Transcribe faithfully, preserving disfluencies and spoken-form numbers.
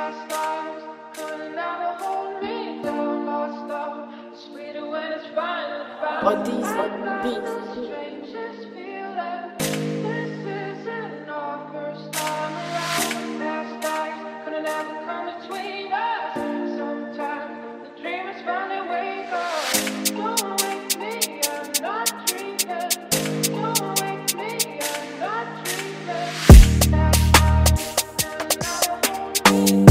past lives, couldn't ever hold me down. Lost love, sweeter when it's finally found. Or these I got beats. the strangest feeling. This isn't our first time around. Past lives couldn't ever come between us. Sometimes the dreamers finally wake up. Don't wake me, I'm not dreaming. Don't wake me, I'm not dreaming. Past lives couldn't ever hold me.